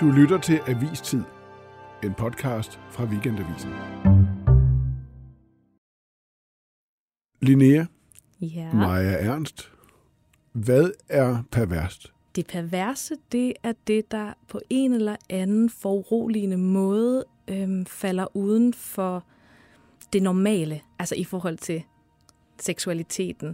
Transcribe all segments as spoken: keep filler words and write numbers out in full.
Du lytter til Avistid, en podcast fra Weekendavisen. Linnea, ja. Maja Ernst, hvad er perverst? Det perverse, det er det, der på en eller anden foruroligende måde øhm, falder uden for det normale, altså i forhold til seksualiteten.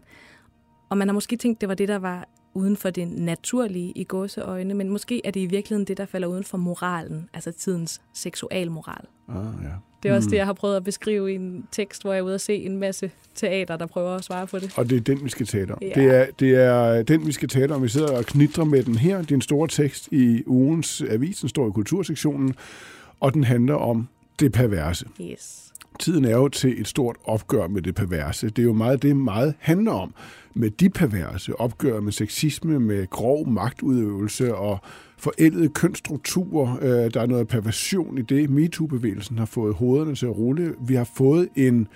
Og man har måske tænkt, det var det, der var uden for det naturlige i gåseøjne, men måske er det i virkeligheden det, der falder uden for moralen, altså tidens seksualmoral. Ah, ja. Det er også mm. det, jeg har prøvet at beskrive i en tekst, hvor jeg er ude at se en masse teater, der prøver at svare på det. Og det er den, vi skal tale om. Ja. Det, er, det er den, vi skal tale om. Vi sidder og knitrer med den her. Det er en stor tekst i ugens avis, den står i kultursektionen, og den handler om det perverse. Yes. Tiden er jo til et stort opgør med det perverse. Det er jo meget det, meget handler om med de perverse. Opgør med sexisme, med grov magtudøvelse og forældede kønsstrukturer. Der er noget perversion i det. MeToo-bevægelsen har fået hovederne til at rulle. Vi har fået en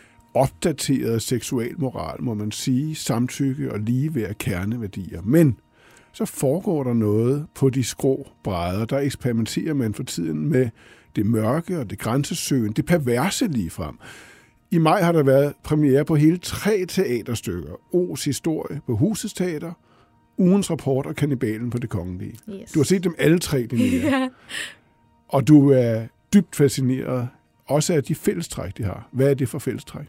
opdateret seksualmoral, må man sige, samtykke og ligeværd kerneværdier. Men så foregår der noget på de skrå brædder. Der eksperimenterer man for tiden med det mørke og det grænsesøgende, det perverse ligefrem. I maj har der været premiere på hele tre teaterstykker. O's historie på Husets Teater, Ugens Rapport og Kannibalen på Det Kongelige. Yes. Du har set dem alle tre, Linnea. Ja. Og du er dybt fascineret også af de fællestræk, de har. Hvad er det for fællestræk?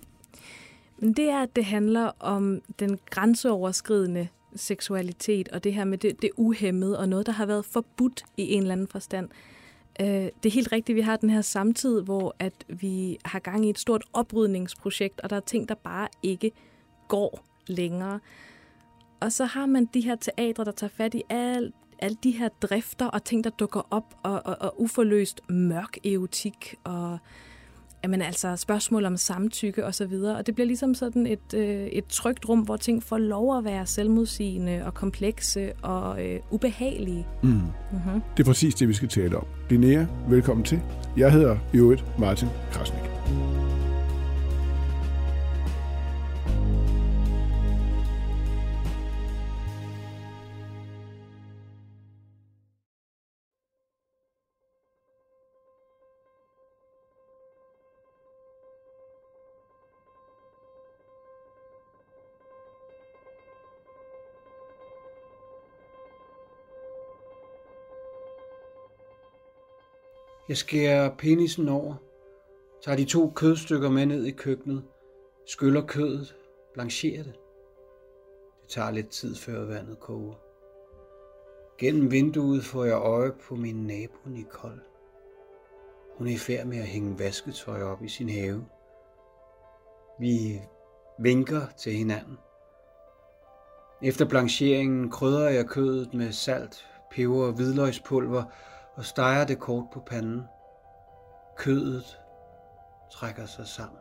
Men det er, at det handler om den grænseoverskridende seksualitet, og det her med det, det uhæmmede, og noget, der har været forbudt i en eller anden forstand. Det er helt rigtigt, vi har den her samtid, hvor at vi har gang i et stort oprydningsprojekt, og der er ting, der bare ikke går længere. Og så har man de her teatre, der tager fat i alle al de her drifter og ting, der dukker op, og, og, og uforløst mørk erotik, og jamen, altså spørgsmål om samtykke og så videre. Og det bliver ligesom sådan et, øh, et trygt rum, hvor ting får lov at være selvmodsigende og komplekse og øh, ubehagelige. Mm. Mm-hmm. Det er præcis det, vi skal tale om. Linnea, velkommen til. Jeg hedder i øvrigt Martin Krasnik. Jeg skærer penisen over, tager de to kødstykker med ned i køkkenet, skyller kødet, blancherer det. Det tager lidt tid, før vandet koger. Gennem vinduet får jeg øje på min nabo Nicole. Hun er i færd med at hænge vasketøj op i sin have. Vi vinker til hinanden. Efter blancheringen krydrer jeg kødet med salt, peber og hvidløgspulver, og steger det kort på panden. Kødet trækker sig sammen.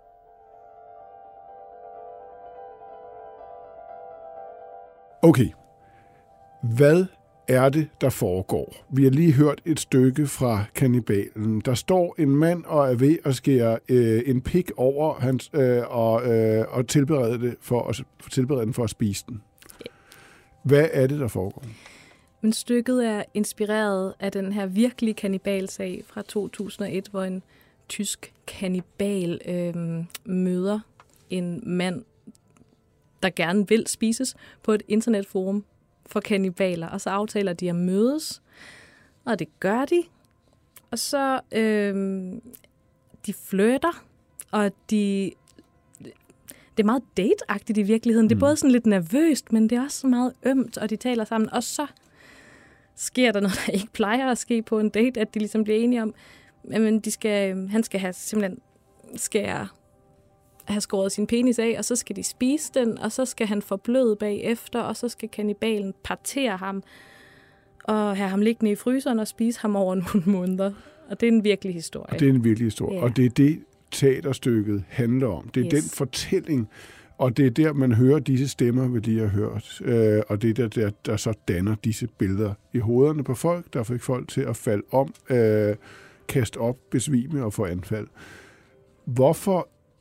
Okay. Hvad er det, der foregår? Vi har lige hørt et stykke fra Kannibalen. Der står en mand og er ved at skære øh, en pik over hans, øh, og, øh, og tilberede, det for at, tilberede den for at spise den. Hvad er det, der foregår? Men stykket er inspireret af den her virkelige kannibalsag fra to tusind og et, hvor en tysk kannibal øh, møder en mand, der gerne vil spises på et internetforum for kannibaler. Og så aftaler de at mødes, og det gør de. Og så øh, de flirter, og de... Det er meget date-agtigt i virkeligheden. Det er både sådan lidt nervøst, men det er også meget ømt, og de taler sammen. Og så sker der noget, der ikke plejer at ske på en date, at de ligesom bliver enige om, at de skal, han skal have simpelthen skære, have skåret sin penis af, og så skal de spise den, og så skal han forbløde bagefter, og så skal kannibalen partere ham, og have ham liggende i fryseren og spise ham over nogle måneder. Og det er en virkelig historie. Og det er en virkelig historie, yeah. Og det er det, teaterstykket handler om. Det er yes. den fortælling, og det er der, man hører disse stemmer, vi lige har hørt. Øh, og det er der, der, der så danner disse billeder i hovederne på folk, der fik folk til at falde om, øh, kaste op, besvime og få anfald. Hvorfor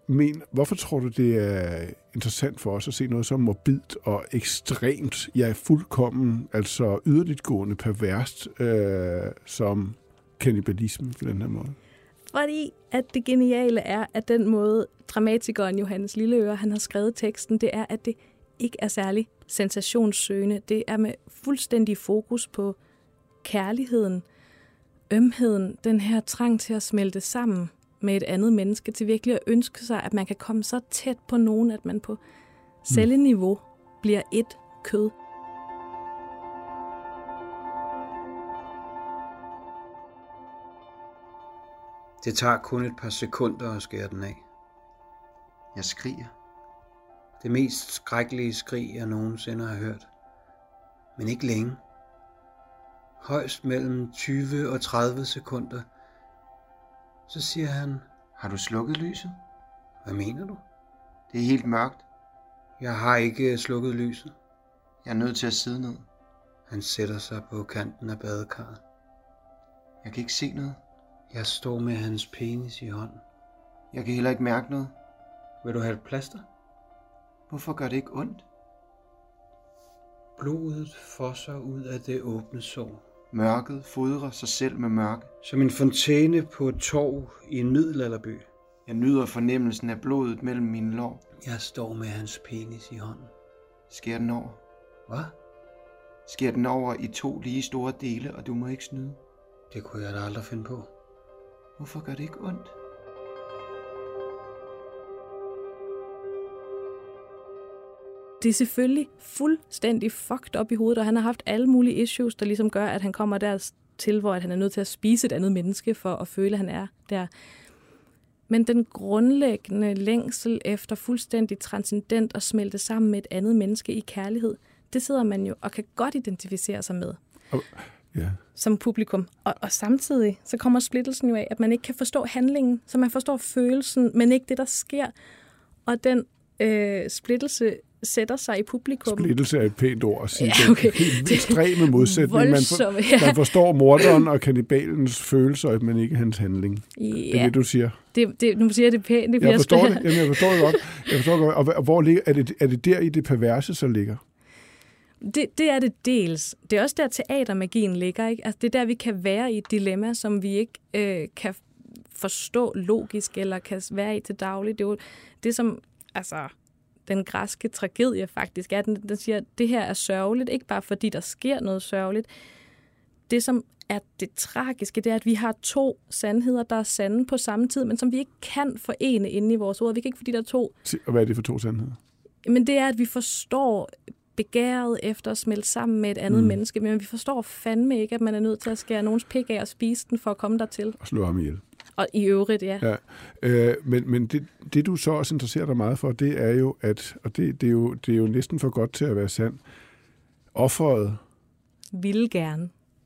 men hvorfor tror du, det er interessant for os at se noget så morbidt og ekstremt, ja, fuldkommen, altså yderligtgående perverst, øh, som kannibalisme på den her måde? Fordi at det geniale er, at den måde dramatikeren Johannes Lilleøre, han har skrevet teksten, det er, at det ikke er særlig sensationssøgende. Det er med fuldstændig fokus på kærligheden, ømheden, den her trang til at smelte sammen med et andet menneske, til virkelig at ønske sig, at man kan komme så tæt på nogen, at man på celleniveau bliver et kød. Det tager kun et par sekunder at skære den af. Jeg skriger. Det mest skrækkelige skrig, jeg nogensinde har hørt. Men ikke længe. Højst mellem tyve og tredive sekunder. Så siger han, har du slukket lyset? Hvad mener du? Det er helt mørkt. Jeg har ikke slukket lyset. Jeg er nødt til at sidde ned. Han sætter sig på kanten af badekarret. Jeg kan ikke se noget. Jeg står med hans penis i hånden. Jeg kan heller ikke mærke noget. Vil du have et plaster? Hvorfor gør det ikke ondt? Blodet fosser ud af det åbne sår. Mørket fodrer sig selv med mørke. Som en fontæne på et torv i en middelalderby. Jeg nyder fornemmelsen af blodet mellem mine lår. Jeg står med hans penis i hånden. Skær den over. Hvad? Skær den over i to lige store dele, og du må ikke snyde. Det kunne jeg da aldrig finde på. Hvorfor gør det ikke ondt? Det er selvfølgelig fuldstændig fucked op i hovedet, og han har haft alle mulige issues, der ligesom gør, at han kommer der til, hvor han er nødt til at spise et andet menneske for at føle, at han er der. Men den grundlæggende længsel efter fuldstændig transcendent og smelte sammen med et andet menneske i kærlighed, det sidder man jo og kan godt identificere sig med. Oh, yeah. Som publikum. Og, og samtidig så kommer splittelsen jo af, at man ikke kan forstå handlingen, så man forstår følelsen, men ikke det, der sker. Og den øh, splittelse sætter sig i publikum. Splittelse er et pænt ord at sige. Ja, okay. Det er ekstreme modsætning. Man, for, ja. man forstår morderen og kannibalens følelser, men ikke hans handling. Ja. Det er det, du siger. Det, det, nu siger jeg det pænt. Det jeg forstår det. Jamen, jeg forstår det godt. Jeg forstår det godt. Og, og hvor ligger, er, det, er det der i det perverse, så ligger? Det, det er det dels. Det er også der, teatermagien ligger. Ikke? Altså, det er der, vi kan være i et dilemma, som vi ikke øh, kan forstå logisk, eller kan være i til daglig. Det er jo det, som altså, den græske tragedie faktisk er. Den, den siger, at det her er sørgeligt, ikke bare fordi der sker noget sørgeligt. Det, som er det tragiske, det er, at vi har to sandheder, der er sande på samme tid, men som vi ikke kan forene inde i vores hoved. Vi kan ikke, fordi der er to... Og hvad er det for to sandheder? Men det er, at vi forstår begæret efter at smelte sammen med et andet mm. menneske, men vi forstår fandme ikke, at man er nødt til at skære nogens pik af og spise den for at komme dertil. Og slå ham ihjel. Og i øvrigt, ja. ja. Øh, men men det, det, du så også interesserer dig meget for, det er jo, at, og det, det, er jo, det er jo næsten for godt til at være sandt, offeret ville gerne.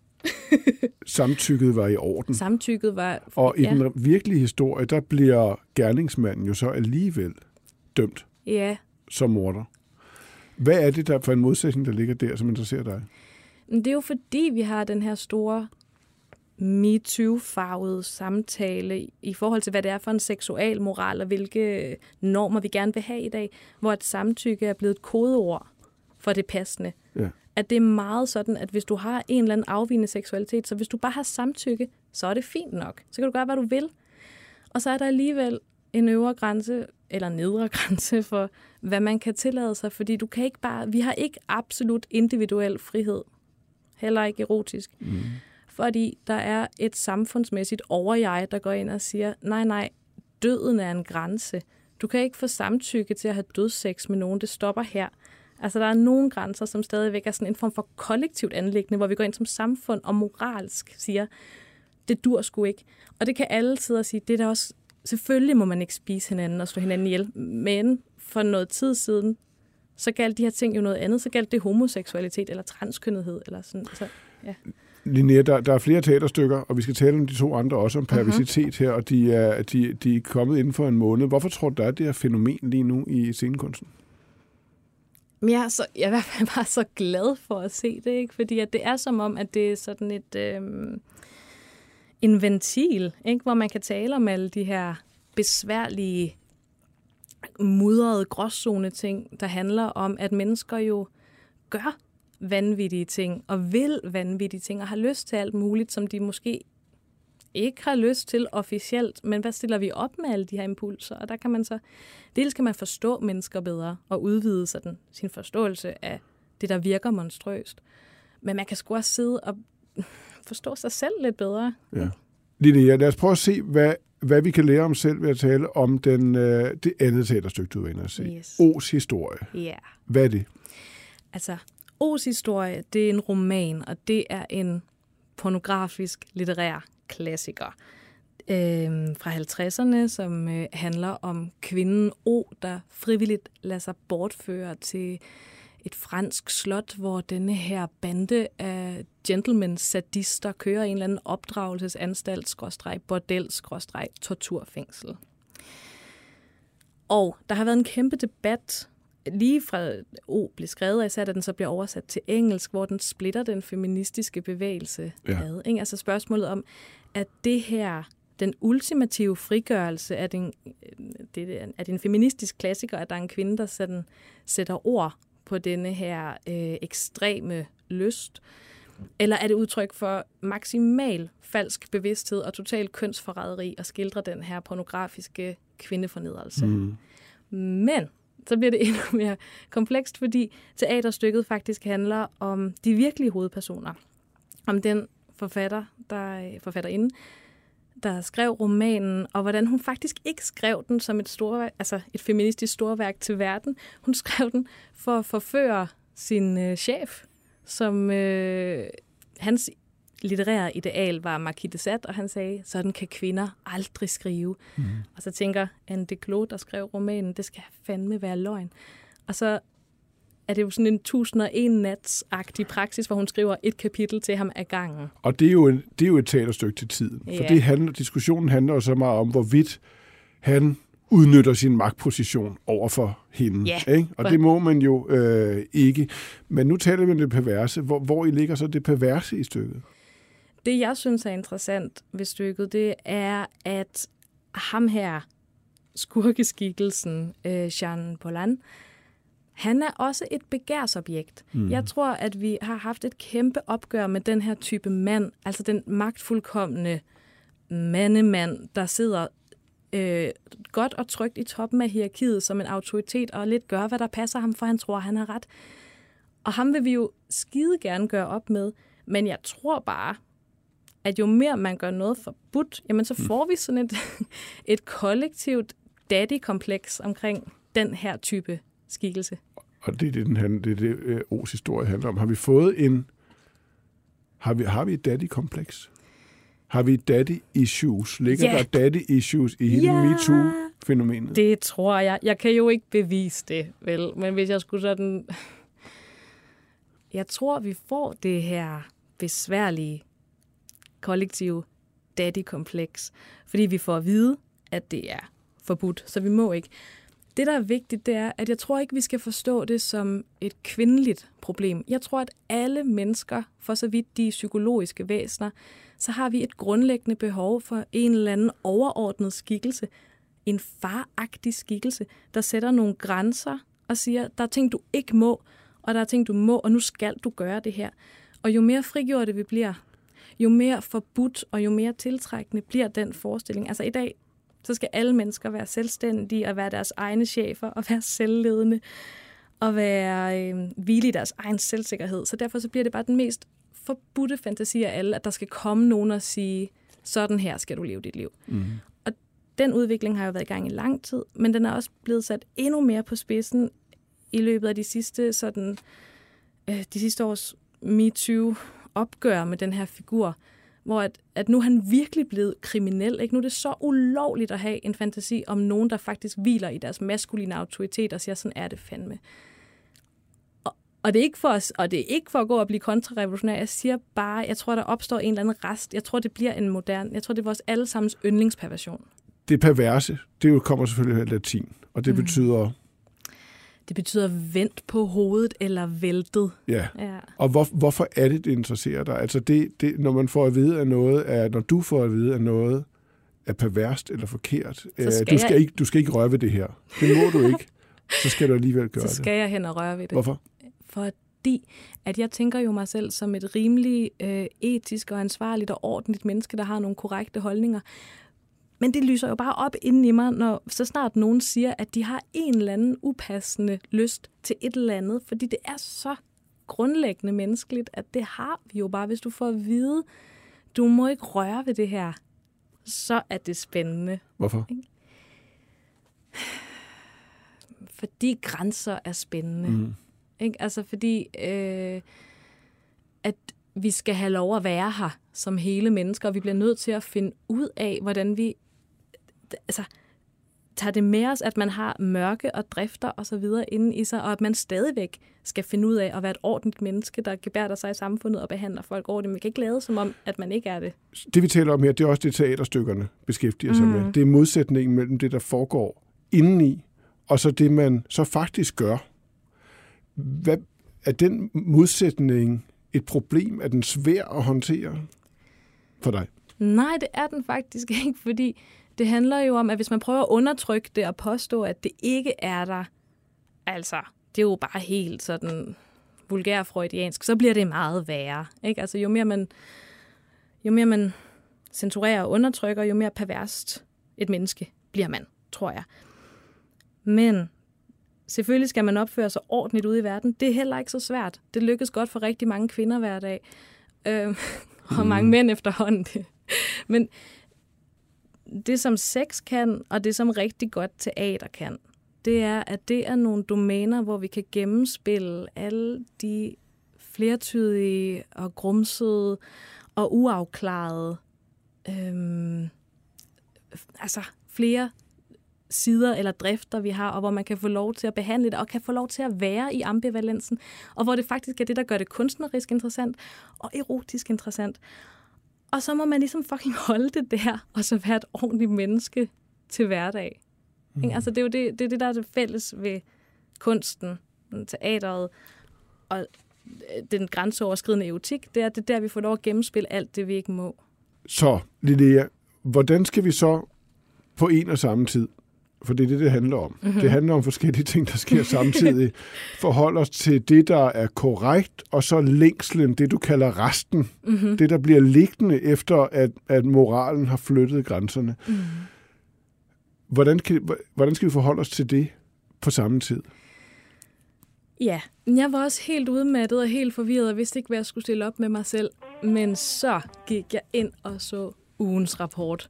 Samtykket var i orden. Samtykket var... Og i ja. den virkelige historie, der bliver gerningsmanden jo så alligevel dømt ja. som morder. Hvad er det der for en modsætning, der ligger der, som interesserer dig? Det er jo fordi, vi har den her store MeToo-farvede samtale i forhold til, hvad det er for en seksual moral, og hvilke normer vi gerne vil have i dag, hvor et samtykke er blevet et kodeord for det passende. Ja. At det er meget sådan, at hvis du har en eller anden afvigende seksualitet, så hvis du bare har samtykke, så er det fint nok. Så kan du gøre, hvad du vil. Og så er der alligevel en øvre grænse, eller nedre grænse for, hvad man kan tillade sig, fordi du kan ikke bare, vi har ikke absolut individuel frihed. Heller ikke erotisk. Mm. Fordi der er et samfundsmæssigt overjeg, der går ind og siger, nej, nej, døden er en grænse. Du kan ikke få samtykke til at have dødssex med nogen, det stopper her. Altså, der er nogle grænser, som stadigvæk er sådan en form for kollektivt anliggende, hvor vi går ind som samfund og moralsk siger, det dur sgu ikke. Og det kan alle sidde og sige, det er der også, selvfølgelig må man ikke spise hinanden og slå hinanden ihjel, men for noget tid siden, så galt de her ting jo noget andet, så galt det homoseksualitet eller transkønnethed eller sådan. Så, ja. Linnea, der, der er flere teaterstykker, og vi skal tale om de to andre også, om perversitet her, og de er, de, de er kommet inden for en måned. Hvorfor tror du, der er det her fænomen lige nu i scenekunsten? Jeg er, så, jeg er i hvert fald bare så glad for at se det, ikke? Fordi at det er som om, at det er sådan et, øhm, en ventil, ikke? Hvor man kan tale om alle de her besværlige mudrede gråzone ting, der handler om, at mennesker jo gør vanvittige ting, og vil vanvittige ting, og har lyst til alt muligt, som de måske ikke har lyst til officielt, men hvad stiller vi op med alle de her impulser? Og der kan man så, dels kan man forstå mennesker bedre, og udvide sådan, sin forståelse af det, der virker monstrøst. Men man kan sgu også sidde og forstå sig selv lidt bedre. Ja. Linnea, lad os prøve at se, hvad, hvad vi kan lære om selv ved at tale om den, øh, det andet teaterstykke, du er inde at se. Yes. O's historie. Ja. Yeah. Hvad er det? Altså, O's historie, det er en roman, og det er en pornografisk litterær klassiker øh, fra halvtredserne, som øh, handler om kvinden O, der frivilligt lader sig bortføre til et fransk slot, hvor denne her bande af gentleman-sadister kører en eller anden opdragelsesanstalt, skråstreg, bordel, skråstreg, torturfængsel. Og der har været en kæmpe debat, lige fra O blev skrevet, og især da den så bliver oversat til engelsk, hvor den splitter den feministiske bevægelse ja. ad. Ikke? Altså spørgsmålet om, at det her, den ultimative frigørelse af den, det, af den feministisk klassiker, at der er en kvinde, der sådan, sætter ord på denne her øh, ekstreme lyst, eller er det udtryk for maksimal falsk bevidsthed og total kønsforræderi at skildre den her pornografiske kvindefornedrelse. Mm. Men så bliver det endnu mere komplekst, fordi teaterstykket faktisk handler om de virkelige hovedpersoner. Om den forfatter, der forfatterinde, der skrev romanen, og hvordan hun faktisk ikke skrev den som et, storværk, altså et feministisk storværk til verden. Hun skrev den for at forføre sin øh, chef, som øh, hans litterære ideal var Marquis de Sade, og han sagde, sådan kan kvinder aldrig skrive. Mm. Og så tænker Anne Declos, der skrev romanen, det skal fandme være løgn. Og så er det jo sådan en tusind og en nats-agtig praksis, hvor hun skriver et kapitel til ham ad gangen. Og det er jo, en, det er jo et teaterstykke til tiden. Ja. For det handler, diskussionen handler jo så meget om, hvorvidt han udnytter sin magtposition over for hende. Ja. Ikke? Og det må man jo øh, ikke. Men nu taler vi om det perverse. Hvor, hvor I ligger så det perverse i stykket? Det, jeg synes er interessant ved stykket, det er, at ham her, skurkeskikkelsen, øh, Jean Paulhan, han er også et begærsobjekt. Mm. Jeg tror, at vi har haft et kæmpe opgør med den her type mand, altså den magtfuldkomne mandemand, der sidder øh, godt og trygt i toppen af hierarkiet som en autoritet, og lidt gør, hvad der passer ham, for han tror, han har ret. Og ham vil vi jo skide gerne gøre op med, men jeg tror bare, at jo mere man gør noget forbudt, jamen så får vi sådan et, et kollektivt daddy-kompleks omkring den her type skikkelse. Og det er det, den handler, det, er det O's historie handler om. Har vi fået en... Har vi, har vi et daddy-kompleks? Har vi daddy-issues? Ligger yeah. der daddy-issues i hele yeah. MeToo-fænomenet? Det tror jeg. Jeg kan jo ikke bevise det, vel? Men hvis jeg skulle sådan... Jeg tror, vi får det her besværlige kollektive daddy-kompleks, fordi vi får at vide, at det er forbudt, så vi må ikke. Det, der er vigtigt, det er, at jeg tror ikke, vi skal forstå det som et kvindeligt problem. Jeg tror, at alle mennesker, for så vidt de psykologiske væsener, så har vi et grundlæggende behov for en eller anden overordnet skikkelse, en faragtig skikkelse, der sætter nogle grænser og siger, der er ting, du ikke må, og der er ting, du må, og nu skal du gøre det her. Og jo mere frigjorte vi bliver, jo mere forbudt og jo mere tiltrækkende bliver den forestilling. Altså i dag, så skal alle mennesker være selvstændige og være deres egne chefer og være selvledende og være øh, hvile i deres egen selvsikkerhed. Så derfor så bliver det bare den mest forbudte fantasi af alle, at der skal komme nogen og sige, sådan her skal du leve dit liv. Mm. Og den udvikling har jo været i gang i lang tid, men den er også blevet sat endnu mere på spidsen i løbet af de sidste, sådan, øh, de sidste års MeToo-opgør med den her figur, hvor at, at nu er han virkelig blevet kriminel. Ikke? Nu er det så ulovligt at have en fantasi om nogen, der faktisk hviler i deres maskuline autoritet og siger, sådan er det fandme. Og, og, det er ikke for os, og det er ikke for at gå og blive kontrarevolutionær. Jeg siger bare, jeg tror, der opstår en eller anden rest. Jeg tror, det bliver en moderne, jeg tror, det er vores allesammens yndlingsperversion. Det perverse, det jo kommer selvfølgelig af latin, og det mm. betyder... Det betyder vendt på hovedet eller væltet. Ja, ja. Og hvor, hvorfor er det, det interesserer dig? Altså det, det, når man får at vide af noget, er, når du får at vide af noget, er perverst eller forkert. Skal du, skal jeg... ikke, du skal ikke røre ved det her. Det må du ikke. Så skal du alligevel gøre det. Så skal det. jeg hen og røre ved det. Hvorfor? Fordi at jeg tænker jo mig selv som et rimelig øh, etisk og ansvarligt og ordentligt menneske, der har nogle korrekte holdninger. Men det lyser jo bare op inden i mig, når så snart nogen siger, at de har en eller anden upassende lyst til et eller andet. Fordi det er så grundlæggende menneskeligt, at det har vi jo bare. Hvis du får at vide, du må ikke røre ved det her, så er det spændende. Hvorfor? Fordi grænser er spændende. Mm. Ikke? Altså fordi, øh, at vi skal have lov at være her som hele mennesker, og vi bliver nødt til at finde ud af, hvordan vi altså, tager det med os, at man har mørke og drifter og så videre inde i sig, og at man stadigvæk skal finde ud af at være et ordentligt menneske, der gebærder sig i samfundet og behandler folk ordentligt. Man kan ikke lade som om, at man ikke er det. Det vi taler om her, det er også det teaterstykkerne beskæftiger sig mm. med. Det er modsætningen mellem det, der foregår indeni, og så det, man så faktisk gør. Hvad, er den modsætning et problem? Er den svær at håndtere for dig? Nej, det er den faktisk ikke, fordi det handler jo om, at hvis man prøver at undertrykke det og påstå, at det ikke er der, altså, det er jo bare helt sådan vulgærfreudiansk, så bliver det meget værre. Ikke? Altså, jo mere man, jo mere man censurerer og undertrykker, jo mere perverst et menneske bliver man, tror jeg. Men selvfølgelig skal man opføre sig ordentligt ude i verden. Det er heller ikke så svært. Det lykkes godt for rigtig mange kvinder hver dag. Øh, og mm. mange mænd efterhånden. Men det, som sex kan, og det, som rigtig godt teater kan, det er, at det er nogle domæner, hvor vi kan gennemspille alle de flertydige og grumsede og uafklarede øhm, altså flere sider eller drifter, vi har, og hvor man kan få lov til at behandle det, og kan få lov til at være i ambivalensen, og hvor det faktisk er det, der gør det kunstnerisk interessant, og erotisk interessant. Og så må man ligesom fucking holde det der, og så være et ordentligt menneske til hverdag. Mm. Altså, det er jo det, det, er det, der er det fælles ved kunsten, teateret, og den grænseoverskridende erotik, det er det der, vi får lov at gennemspille alt det, vi ikke må. Så, Linnea, hvordan skal vi så på en og samme tid, for det er det, det handler om. Mm-hmm. Det handler om forskellige ting, der sker samtidig. Forholde os til det, der er korrekt, og så længslen, det du kalder resten. Mm-hmm. Det, der bliver liggende efter, at, at moralen har flyttet grænserne. Mm-hmm. Hvordan, kan, hvordan skal vi forholde os til det på samme tid? Ja, jeg var også helt udmattet og helt forvirret, og vidste ikke, hvad jeg skulle stille op med mig selv. Men så gik jeg ind og så ugens rapport.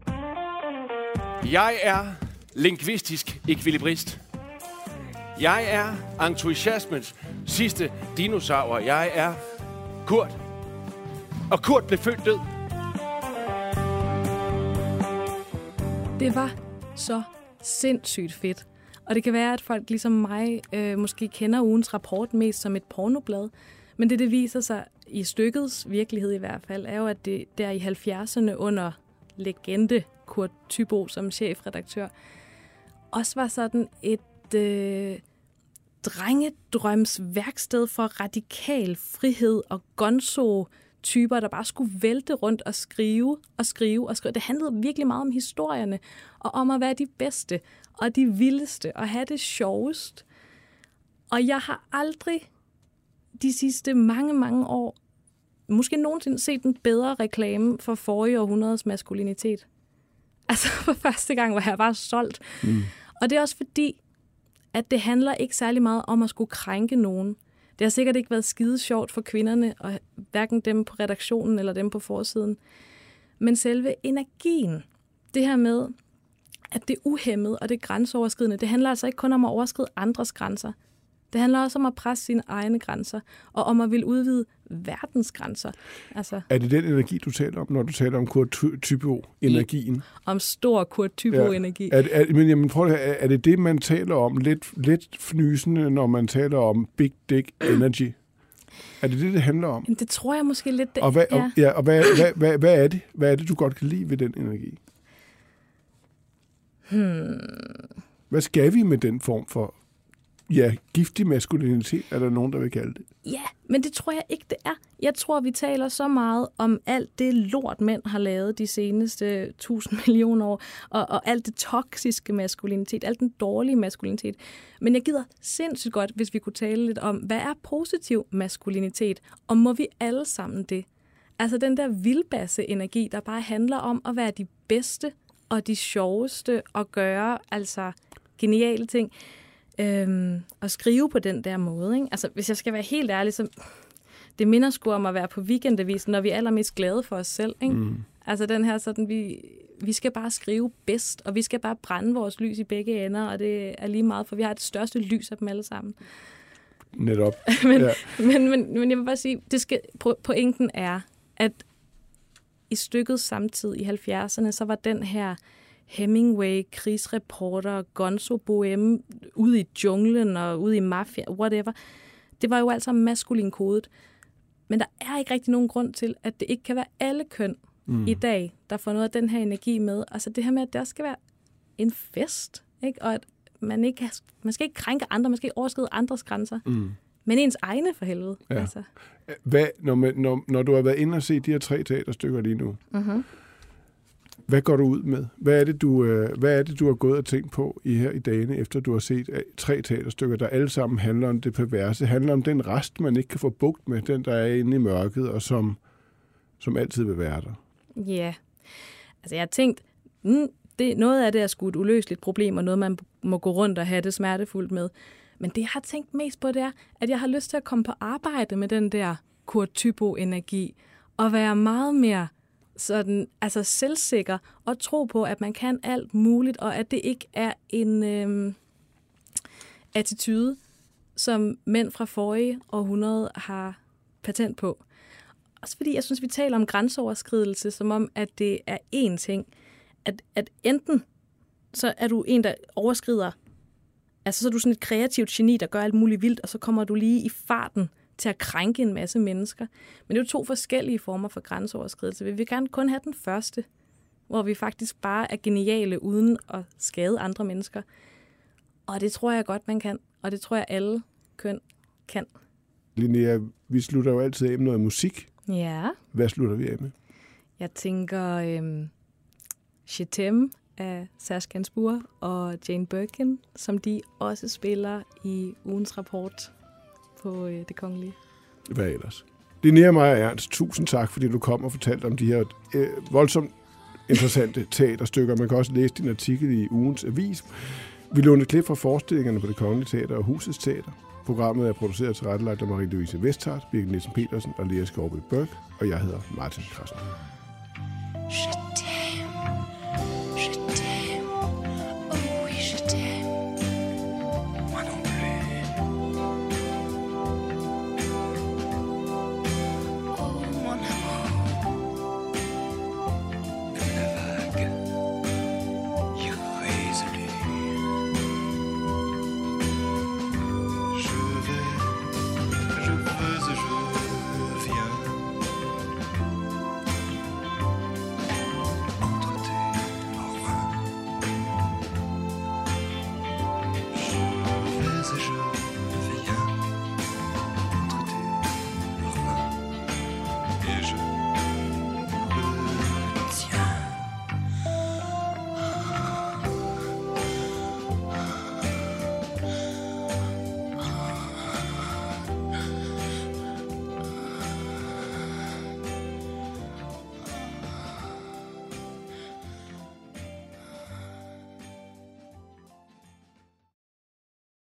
Jeg er lingvistisk ekvilibrist. Jeg er entusiasmens sidste dinosaur. Jeg er Kurt. Og Kurt blev født død. Det var så sindssygt fedt. Og det kan være, at folk ligesom mig øh, måske kender ugens rapport mest som et pornoblad. Men det, det viser sig i stykkets virkelighed i hvert fald, er jo, at det der i halvfjerdserne under legende Kurt Thyboe som chefredaktør, også var sådan et øh, drengedrøms værksted for radikal frihed og gonzo-typer, der bare skulle vælte rundt og skrive og skrive og skrive. Det handlede virkelig meget om historierne, og om at være de bedste og de vildeste, og have det sjovest. Og jeg har aldrig de sidste mange, mange år måske nogensinde set en bedre reklame for forrige århundredes maskulinitet. Altså for første gang var jeg bare solgt. Mm. Og det er også fordi, at det handler ikke særlig meget om at skulle krænke nogen. Det har sikkert ikke været skide sjovt for kvinderne, og hverken dem på redaktionen eller dem på forsiden. Men selve energien, det her med, at det er uhæmmet og det er grænseoverskridende, det handler altså ikke kun om at overskride andres grænser. Det handler også om at presse sine egne grænser, og om at ville udvide verdens grænser. Altså, er det den energi, du taler om, når du taler om Kurt Thyboe-energien? Om stor Kurt Thyboe-energi. Ja. Er, er, men jamen, prøv at, er, er det det, man taler om lidt, lidt fnysende, når man taler om big dick energy? Er det det, det handler om? Det tror jeg måske lidt, det og hvad, er. Og, ja, og hvad, hvad, hvad, hvad, er det? Hvad er det, du godt kan lide ved den energi? Hmm. Hvad skal vi med den form for ja, giftig maskulinitet, er der nogen, der vil kalde det. Ja, men det tror jeg ikke, det er. Jeg tror, vi taler så meget om alt det lort, mænd har lavet de seneste tusind millioner år, og, og alt det toksiske maskulinitet, alt den dårlige maskulinitet. Men jeg gider sindssygt godt, hvis vi kunne tale lidt om, hvad er positiv maskulinitet, og må vi alle sammen det? Altså den der vildbasse-energi, der bare handler om at være de bedste og de sjoveste og gøre altså geniale ting. Øhm, og skrive på den der måde. Ikke? Altså, hvis jeg skal være helt ærlig, så det minder sgu om at være på weekendavisen, når vi er allermest glade for os selv. Ikke? Mm. Altså den her sådan, vi, vi skal bare skrive bedst, og vi skal bare brænde vores lys i begge ender, og det er lige meget, for vi har det største lys af dem alle sammen. Netop. men, ja. men, men, men jeg vil bare sige, det skal, pointen er, at i stykket samtidig i halvfjerdserne, så var den her Hemingway, krigsreporter, Gonzo Bohème, ude i junglen og ude i mafia, whatever. Det var jo alt sammen maskulin kodet. Men der er ikke rigtig nogen grund til, at det ikke kan være alle køn mm. i dag, der får noget af den her energi med. Altså det her med, at der skal være en fest, ikke? Og at man, ikke, man skal ikke krænke andre, man skal ikke overskride andres grænser. Mm. Men ens egne for helvede. Ja. Altså. Hvad, når, man, når, når du har været inde og set de her tre teaterstykker lige nu, mm-hmm. hvad går du ud med? Hvad er det, du, øh, hvad er det, du har gået og tænkt på i her i dagene, efter du har set øh, tre teaterstykker, der alle sammen handler om det perverse, handler om den rest, man ikke kan få bugt med, den, der er inde i mørket, og som, som altid vil være der? Ja, yeah. Altså jeg har tænkt, mm, det, noget af det er sgu et uløseligt problem, og noget, man må gå rundt og have det smertefuldt med. Men det, jeg har tænkt mest på, det er, at jeg har lyst til at komme på arbejde med den der Kurt Thyboe-energi, og være meget mere sådan, altså selvsikker, og tro på, at man kan alt muligt, og at det ikke er en øhm, attitude, som mænd fra forrige århundrede har patent på. Også fordi jeg synes, vi taler om grænseoverskridelse, som om, at det er én ting. At, at enten så er du en, der overskrider, altså så er du sådan et kreativt geni, der gør alt muligt vildt, og så kommer du lige i farten til at krænke en masse mennesker. Men det er jo to forskellige former for grænseoverskridelse. Vi vil gerne kun have den første, hvor vi faktisk bare er geniale uden at skade andre mennesker. Og det tror jeg godt, man kan. Og det tror jeg, alle køn kan. Linnea, vi slutter jo altid af med noget musik. Ja. Hvad slutter vi af med? Jeg tænker øhm, Je t'aime af Serge Gainsbourg og Jane Birkin, som de også spiller i ugens rapport på øh, Det Kongelige. Hvad ellers? Linnea Meyer Ernst, tusind tak, fordi du kom og fortalte om de her øh, voldsomt interessante teaterstykker. Man kan også læse din artikel i ugens avis. Vi lånte et klip fra forestillingerne på Det Kongelige Teater og Husets Teater. Programmet er produceret og tilrettelagt af Marie-Louise Vesthart, Birgit Nielsen Petersen og Lea Skovbøl Børk, og jeg hedder Martin Krasner.